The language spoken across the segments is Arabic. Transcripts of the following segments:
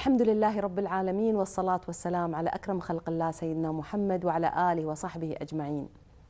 الحمد لله رب العالمين، والصلاة والسلام على أكرم خلق الله سيدنا محمد وعلى آله وصحبه أجمعين.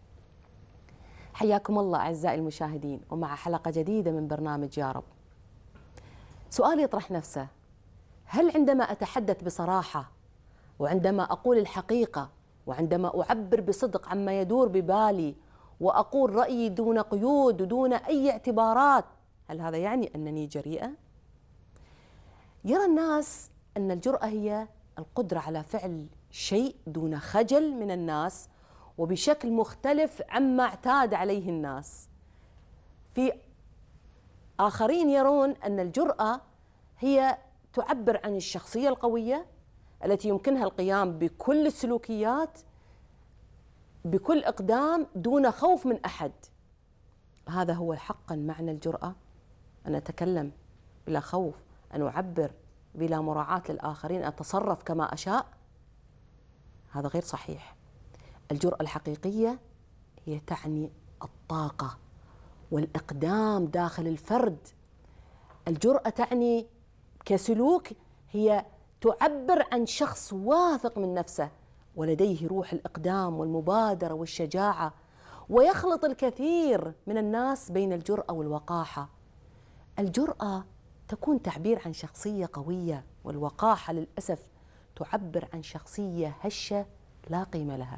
حياكم الله أعزائي المشاهدين، ومع حلقة جديدة من برنامج يا رب. سؤال يطرح نفسه: هل عندما أتحدث بصراحة، وعندما أقول الحقيقة، وعندما أعبر بصدق عما يدور ببالي، وأقول رأيي دون قيود ودون أي اعتبارات، هل هذا يعني أنني جريئة؟ يرى الناس أن الجرأة هي القدرة على فعل شيء دون خجل من الناس وبشكل مختلف عما اعتاد عليه الناس. في آخرين يرون أن الجرأة هي تعبر عن الشخصية القوية التي يمكنها القيام بكل السلوكيات بكل إقدام دون خوف من أحد. هذا هو حقا معنى الجرأة، أن أتكلم بلا خوف، أن أعبر بلا مراعاة للآخرين، أن أتصرف كما أشاء. هذا غير صحيح. الجرأة الحقيقية هي تعني الطاقة والإقدام داخل الفرد. الجرأة تعني كسلوك هي تعبر عن شخص واثق من نفسه ولديه روح الإقدام والمبادرة والشجاعة، ويخلط الكثير من الناس بين الجرأة والوقاحة. الجرأة تكون تعبير عن شخصية قوية، والوقاحة للأسف تعبر عن شخصية هشة لا قيمة لها.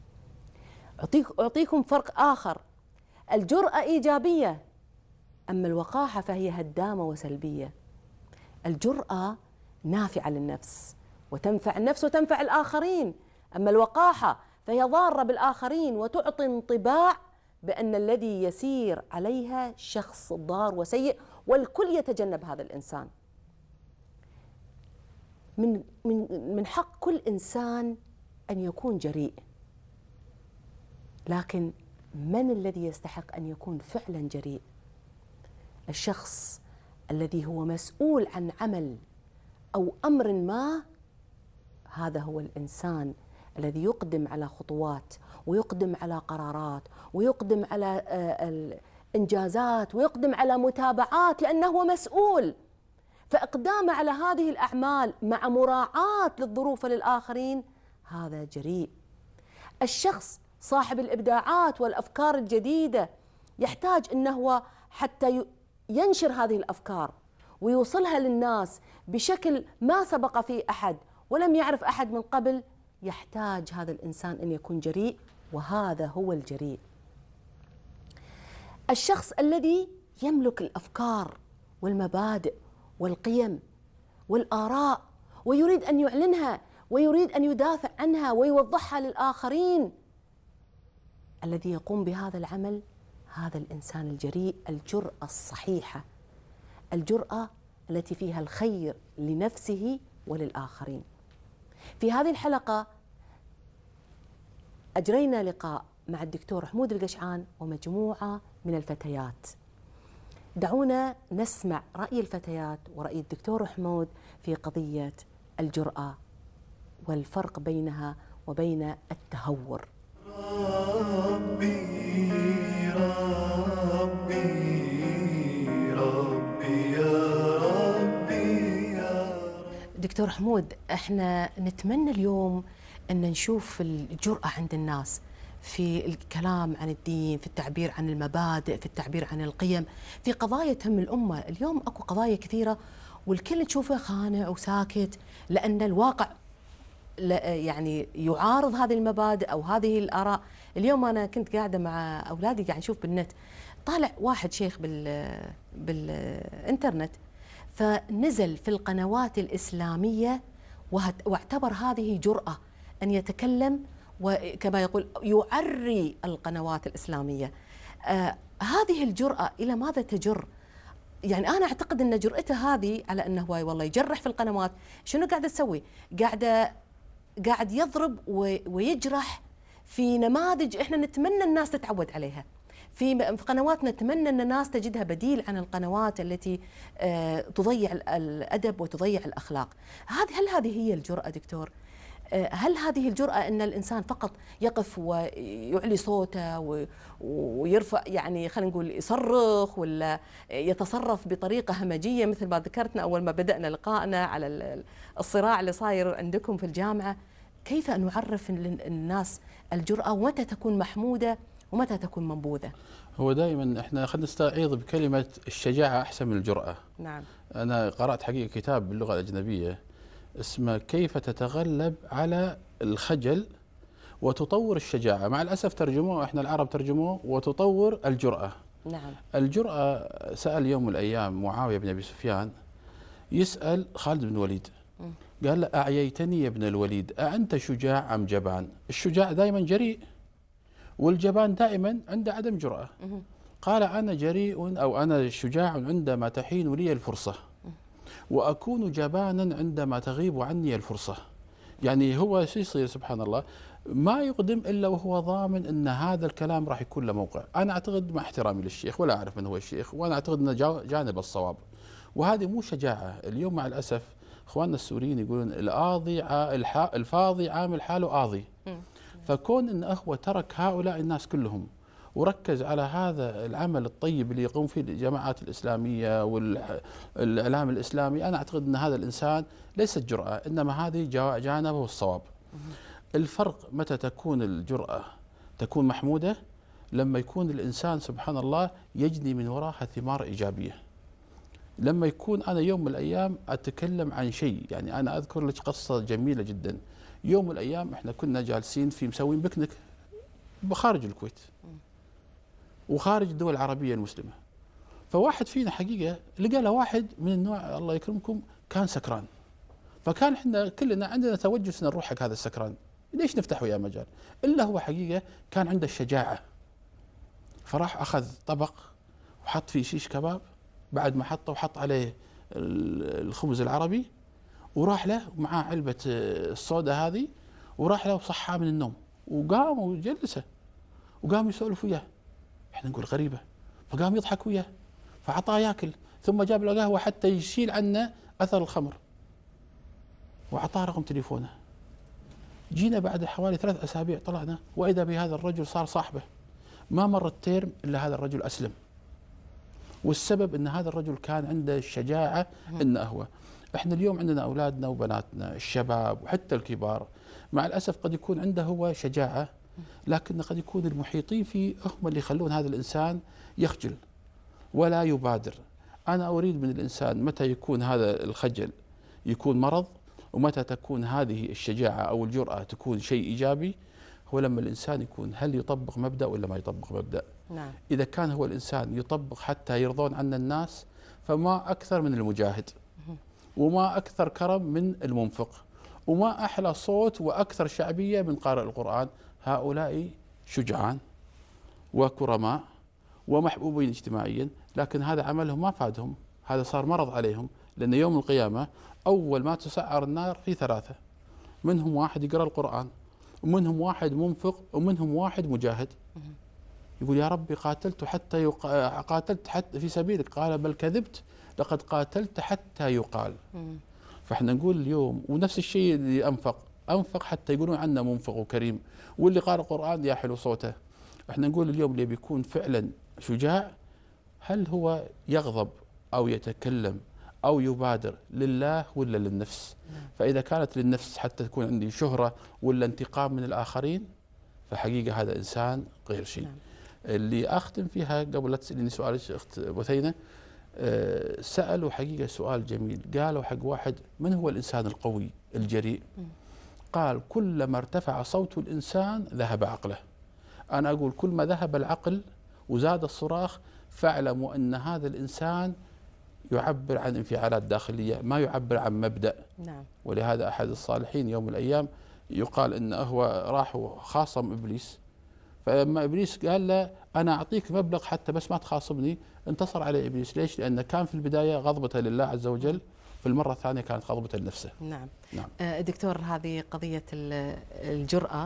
أعطيكم فرق آخر: الجرأة إيجابية، أما الوقاحة فهي هدامة وسلبية. الجرأة نافعة للنفس وتنفع النفس وتنفع الآخرين، أما الوقاحة فهي ضارة بالآخرين وتعطي انطباع بأن الذي يسير عليها شخص ضار وسيء، والكل يتجنب هذا الإنسان. من حق كل إنسان أن يكون جريء، لكن من الذي يستحق أن يكون فعلا جريء؟ الشخص الذي هو مسؤول عن عمل أو أمر ما، هذا هو الإنسان الذي يقدم على خطوات ويقدم على قرارات ويقدم على إنجازات ويقدم على متابعات، لأنه هو مسؤول. فإقدامه على هذه الأعمال مع مراعاة للظروف للآخرين هذا جريء. الشخص صاحب الإبداعات والأفكار الجديدة يحتاج أنه حتى ينشر هذه الأفكار ويوصلها للناس بشكل ما سبق فيه أحد ولم يعرف أحد من قبل، يحتاج هذا الإنسان أن يكون جريء، وهذا هو الجريء. الشخص الذي يملك الأفكار والمبادئ والقيم والآراء ويريد أن يعلنها ويريد أن يدافع عنها ويوضحها للآخرين، الذي يقوم بهذا العمل هذا الإنسان الجريء. الجرأة الصحيحة، الجرأة التي فيها الخير لنفسه وللآخرين. في هذه الحلقة أجرينا لقاء مع الدكتور حمود القشعان ومجموعة من الفتيات. دعونا نسمع رأي الفتيات ورأي الدكتور حمود في قضية الجرأة والفرق بينها وبين التهور. ربي ربي ربي يا ربي يا ربي. دكتور حمود، احنا نتمنى اليوم أن نشوف الجرأة عند الناس في الكلام عن الدين، في التعبير عن المبادئ، في التعبير عن القيم، في قضايا تهم الأمة. اليوم أكو قضايا كثيرة والكل تشوفه خانع وساكت، لأن الواقع يعني يعارض هذه المبادئ أو هذه الآراء. اليوم أنا كنت قاعدة مع أولادي قاعد نشوف بالنت، طالع واحد شيخ بالإنترنت، فنزل في القنوات الإسلامية واعتبر هذه جرأة أن يتكلم، وكما يقول يعري القنوات الإسلامية. هذه الجرأة إلى ماذا تجر؟ يعني أنا أعتقد أن جرأته هذه على أنه والله يجرح في القنوات. شنو قاعدة تسوي؟ قاعد يضرب ويجرح في نماذج إحنا نتمنى الناس تتعود عليها. في قنوات نتمنى أن الناس تجدها بديل عن القنوات التي تضيع الأدب وتضيع الأخلاق. هل هذه هي الجرأة دكتور؟ هل هذه الجرأة أن الإنسان فقط يقف ويعلي صوته ويرفع، يعني خلينا نقول يصرخ، ولا يتصرف بطريقة همجية مثل ما ذكرتنا أول ما بدأنا لقائنا على الصراع اللي صاير عندكم في الجامعة؟ كيف أن نعرف الناس الجرأة، ومتى تكون محمودة ومتى تكون منبوذة؟ هو دائما احنا خلينا نستعيض بكلمة الشجاعة أحسن من الجرأة. نعم. أنا قرأت حقيقة كتاب باللغة الأجنبية اسمه كيف تتغلب على الخجل وتطور الشجاعة. مع الأسف ترجموه، احنا العرب ترجموه وتطور الجرأة. نعم. الجرأة، سأل يوم من الأيام معاوية بن أبي سفيان يسأل خالد بن الوليد، قال له أعييتني يا ابن الوليد أأنت شجاع أم جبان؟ الشجاع دائما جريء، والجبان دائما عنده عدم جرأة. قال أنا جريء أو أنا شجاع عندما تحين لي الفرصة، وأكون جبانا عندما تغيب عني الفرصة. يعني هو شو يصير سبحان الله، ما يقدم إلا وهو ضامن أن هذا الكلام راح يكون له موقع. أنا أعتقد مع احترامي للشيخ ولا أعرف من هو الشيخ، وأنا أعتقد أنه جانب الصواب، وهذه مو شجاعة. اليوم مع الأسف إخواننا السوريين يقولون الفاضي عامل حاله قاضي. فكون أنه هو ترك هؤلاء الناس كلهم وركز على هذا العمل الطيب اللي يقوم فيه الجماعات الإسلامية والإعلام الإسلامي، أنا أعتقد أن هذا الإنسان ليست جرأة، إنما هذه جانبه الصواب. الفرق متى تكون الجرأة تكون محمودة؟ لما يكون الإنسان سبحان الله يجني من وراها ثمار إيجابية. لما يكون أنا يوم من الأيام أتكلم عن شيء، يعني أنا أذكر لك قصة جميلة جدا. يوم من الأيام إحنا كنا جالسين في مسوين بكنك بخارج الكويت وخارج الدول العربية المسلمة، فواحد فينا حقيقة لقى له واحد من النوع الله يكرمكم كان سكران، فكان احنا كلنا عندنا توجس نروح حق هذا السكران، ليش نفتح وياه مجال؟ إلا هو حقيقة كان عنده الشجاعة، فراح أخذ طبق وحط فيه شيش كباب، بعد ما حطه وحط عليه الخبز العربي، وراح له معاه علبة الصودا هذه، وراح له وصحاه من النوم، وقام وجلسه وقام يسولف وياه. احنا نقول غريبة، فقام يضحك وياه، فعطاه ياكل، ثم جاب له قهوة حتى يشيل عنه أثر الخمر، وعطاه رقم تليفونه. جينا بعد حوالي 3 أسابيع طلعنا وإذا بهذا الرجل صار صاحبه، ما مر الترم إلا هذا الرجل أسلم. والسبب أن هذا الرجل كان عنده الشجاعة. إنه هو احنا اليوم عندنا أولادنا وبناتنا الشباب وحتى الكبار مع الأسف قد يكون عنده هو شجاعة، لكن قد يكون المحيطين فيه هم اللي يخلون هذا الإنسان يخجل ولا يبادر. أنا أريد من الإنسان متى يكون هذا الخجل يكون مرض، ومتى تكون هذه الشجاعة أو الجرأة تكون شيء إيجابي، هو لما الإنسان يكون هل يطبق مبدأ ولا ما يطبق مبدأ. نعم. إذا كان هو الإنسان يطبق حتى يرضون عنا الناس، فما أكثر من المجاهد، وما أكثر كرم من المنفق، وما أحلى صوت وأكثر شعبية من قارئ القرآن. هؤلاء شجعان وكرماء ومحبوبين اجتماعيا، لكن هذا عملهم ما فادهم، هذا صار مرض عليهم. لأن يوم القيامة أول ما تسعر النار في 3، منهم واحد يقرأ القرآن، ومنهم واحد منفق، ومنهم واحد مجاهد. يقول يا ربي قاتلت حتى في سبيلك، قال بل كذبت لقد قاتلت حتى يقال. فاحنا نقول اليوم ونفس الشيء اللي أنفق حتى يقولون عنه منفق وكريم، واللي قارئ القرآن يا حلو صوته. احنا نقول اليوم اللي بيكون فعلا شجاع، هل هو يغضب أو يتكلم أو يبادر لله ولا للنفس؟ فإذا كانت للنفس حتى تكون عندي شهرة ولا انتقام من الآخرين، فحقيقة هذا إنسان غير شيء. اللي أختم فيها قبل لا تسأليني سؤال أخت بثينة، سألوا حقيقة سؤال جميل، قالوا حق واحد من هو الإنسان القوي الجريء؟ قال كلما ارتفع صوت الإنسان ذهب عقله. أنا أقول كل ما ذهب العقل وزاد الصراخ فاعلموا أن هذا الإنسان يعبر عن انفعالات داخلية، ما يعبر عن مبدأ. نعم. ولهذا أحد الصالحين يوم من الأيام يقال أنه هو راح وخاصم إبليس، فلما إبليس قال له أنا أعطيك مبلغ حتى بس ما تخاصمني، انتصر عليه إبليس. ليش؟ لأنه كان في البداية غضبته لله عز وجل، في المرة الثانية كانت غضبته لنفسه. نعم. نعم. دكتور، هذه قضية الجرأة.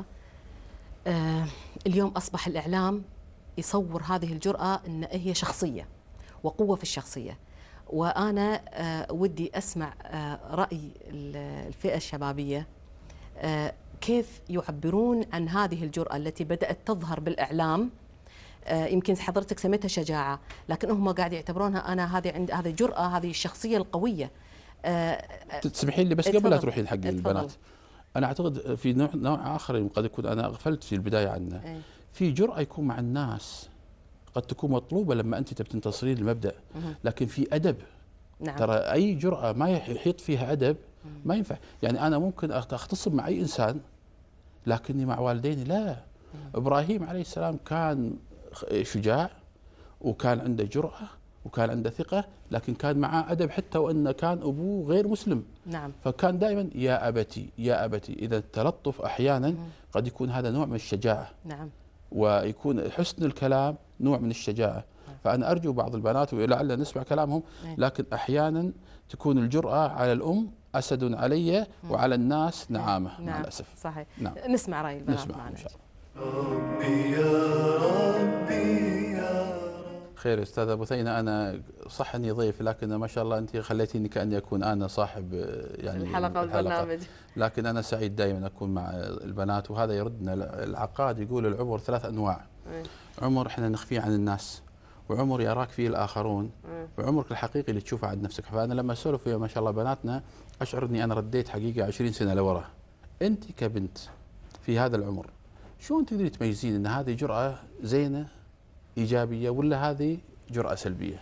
اليوم أصبح الإعلام يصور هذه الجرأة أن هي شخصية وقوة في الشخصية، وأنا ودي أسمع رأي الفئة الشبابية كيف يعبرون عن هذه الجرأة التي بدأت تظهر بالإعلام؟ يمكن حضرتك سميتها شجاعة، لكن هم قاعد يعتبرونها أنا هذه جرأة، هذه الشخصية القوية. تسمحين لي بس قبل لا تروحين حق البنات، أنا أعتقد في نوع آخر قد يكون أنا أغفلت في البداية عنه. في جرأة يكون مع الناس قد تكون مطلوبة لما أنت تبي تنتصرين المبدأ، لكن في أدب. نعم. ترى أي جرأة ما يحيط فيها أدب ما ينفع. يعني أنا ممكن أختصم مع أي إنسان لكني مع والديني لا. إبراهيم عليه السلام كان شجاع وكان عنده جرأة وكان عنده ثقة، لكن كان معاه أدب حتى وأن كان أبوه غير مسلم. نعم. فكان دائما يا أبتي يا أبتي. إذا التلطف أحيانا قد يكون هذا نوع من الشجاعة. نعم. ويكون حسن الكلام نوع من الشجاعة. فأنا أرجو بعض البنات ولعل نسمع كلامهم، لكن أحيانا تكون الجرأة على الأم أسد علي وعلى الناس نعامة. مع الأسف. صحيح. نعم. نسمع رأي البنات. نسمع معنا إن شاء الله. ربي يا ربي يا خير أستاذة بثينة، أنا صح أني ضيف لكن ما شاء الله أنت خليتيني كأني أكون أنا صاحب يعني الحلقة والبرنامج. لكن أنا سعيد دائما أكون مع البنات، وهذا يردنا العقاد يقول العمر 3 أنواع. عمر احنا نخفيه عن الناس، وعمر يراك فيه الآخرون، وعمرك الحقيقي اللي تشوفه عند نفسك. فأنا لما أسولف ويا ما شاء الله بناتنا أشعر أني أنا رديت حقيقة 20 سنة لورا. أنت كبنت في هذا العمر شلون تقدري تميزين أن هذه جرأة زينة إيجابية ولا هذه جرأة سلبية؟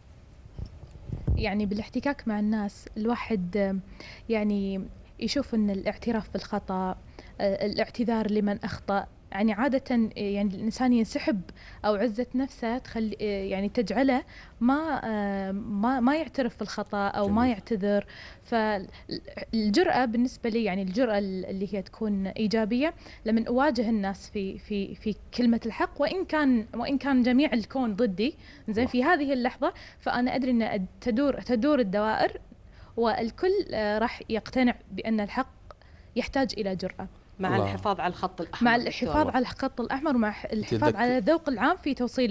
يعني بالاحتكاك مع الناس الواحد يعني يشوف أن الاعتراف بالخطأ، الاعتذار لمن أخطأ، يعني عادة يعني الإنسان ينسحب أو عزة نفسه تخلي يعني تجعله ما يعترف بالخطأ أو ما يعتذر. فالجرأة بالنسبة لي يعني الجرأة اللي هي تكون إيجابية لما أواجه الناس في كلمة الحق، وإن كان جميع الكون ضدي، زين في هذه اللحظة فأنا أدري أن تدور الدوائر والكل راح يقتنع بأن الحق يحتاج إلى جرأة. مع الحفاظ على الخط الأحمر. مع الحفاظ على الخط الأحمر، ومع الحفاظ على الذوق العام في توصيل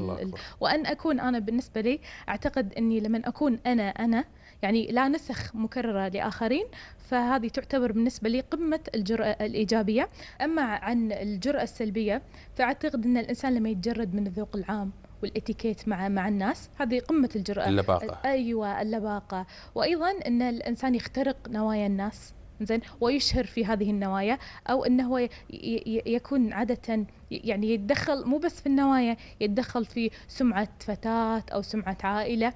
وأن أكون أنا بالنسبة لي أعتقد أني لمن أكون أنا يعني لا نسخ مكررة لآخرين، فهذه تعتبر بالنسبة لي قمة الجرأة الإيجابية. أما عن الجرأة السلبية فأعتقد أن الإنسان لما يتجرد من الذوق العام والاتيكيت مع الناس، هذه قمة الجرأة. اللباقة. أيوة اللباقة. وأيضا أن الإنسان يخترق نوايا الناس، زين، ويشهر في هذه النوايا، أو أنه هو يكون عادة يعني يتدخل مو بس في النوايا، يتدخل في سمعة فتاة أو سمعة عائلة،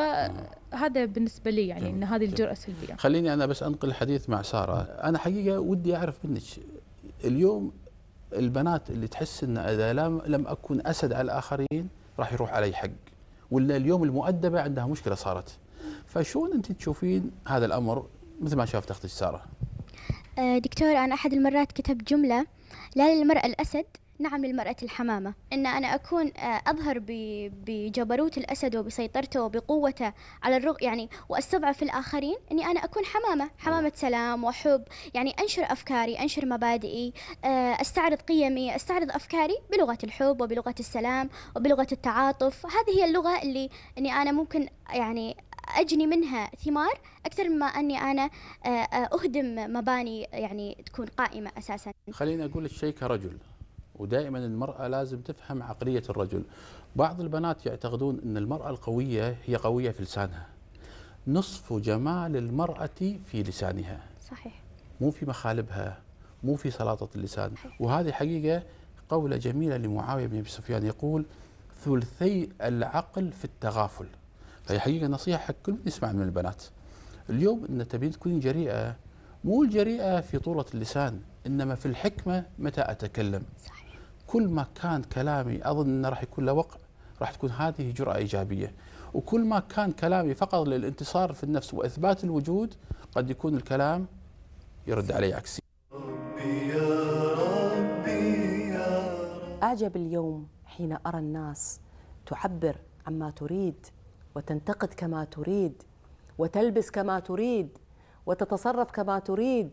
وهذا بالنسبة لي يعني أن هذه الجرأة سلبية. خليني أنا بس أنقل الحديث مع سارة. أنا حقيقة ودي أعرف منك اليوم البنات اللي تحس أن إذا لم أكن أسد على الآخرين راح يروح علي حق، ولا اليوم المؤدبة عندها مشكلة صارت، فشون أنت تشوفين هذا الأمر مثل ما شافت أختي سارة؟ دكتور، أنا أحد المرات كتبت جملة: لا للمرأة الأسد، نعم للمرأة الحمامة. إن أنا أكون أظهر بجبروت الأسد وبسيطرته وبقوته على الرغم يعني، وأستضعف الآخرين، إني أنا أكون حمامة سلام وحب، يعني أنشر أفكاري، أنشر مبادئي، أستعرض قيمي، أستعرض أفكاري بلغة الحب وبلغة السلام وبلغة التعاطف. هذه هي اللغة إني أنا ممكن يعني أجني منها ثمار أكثر مما أني أنا أهدم مباني يعني تكون قائمة أساسا. خليني أقول لك شيء كرجل، ودائما المرأة لازم تفهم عقلية الرجل. بعض البنات يعتقدون أن المرأة القوية هي قوية في لسانها. نصف جمال المرأة في لسانها. صحيح. مو في مخالبها، مو في سلاطة اللسان. وهذه حقيقة قولة جميلة لمعاوية بن أبي سفيان، يقول: ثلثي العقل في التغافل. فهي حقيقة نصيحة حق كل من يسمع من البنات اليوم، أن تبين تكونين جريئة، مو الجريئة في طولة اللسان، إنما في الحكمة متى أتكلم. صحيح. كل ما كان كلامي أظن أنه راح يكون له وقع، راح تكون هذه جرأة إيجابية. وكل ما كان كلامي فقط للانتصار في النفس وإثبات الوجود، قد يكون الكلام يرد علي عكسي. أعجب اليوم حين أرى الناس تعبر عما تريد، وتنتقد كما تريد، وتلبس كما تريد، وتتصرف كما تريد،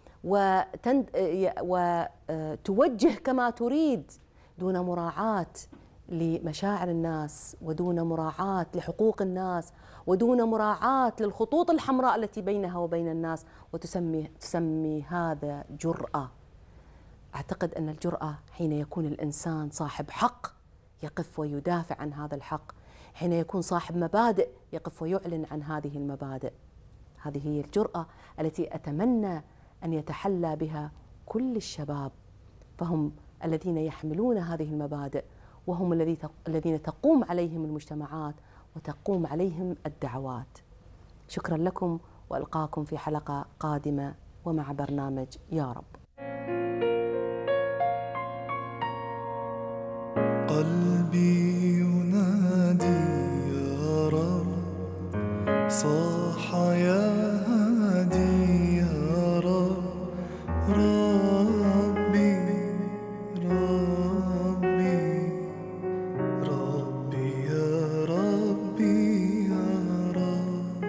وتوجه كما تريد، دون مراعاة لمشاعر الناس، ودون مراعاة لحقوق الناس، ودون مراعاة للخطوط الحمراء التي بينها وبين الناس، وتسمي هذا جرأة. أعتقد أن الجرأة حين يكون الإنسان صاحب حق يقف ويدافع عن هذا الحق، حين يكون صاحب مبادئ يقف ويعلن عن هذه المبادئ. هذه هي الجرأة التي أتمنى أن يتحلى بها كل الشباب، فهم الذين يحملون هذه المبادئ، وهم الذين تقوم عليهم المجتمعات وتقوم عليهم الدعوات. شكرا لكم، وألقاكم في حلقة قادمة ومع برنامج يا رب. قلبي ينادي يا رب، صاح يا هادي يا رب، ربي ربي ربي يا ربي يا رب.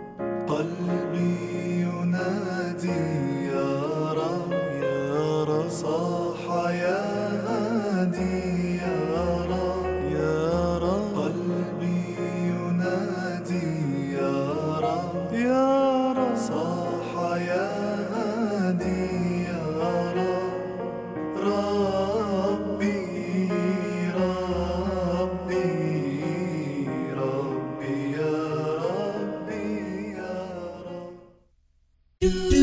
قلبي ينادي يا رب يا رب، صاح يا هادي يا رب يا رب. قلبي ينادي يا رب يا رب، صاح يا هادي يا رب، ربي ربي ربي يا ربي يا رب.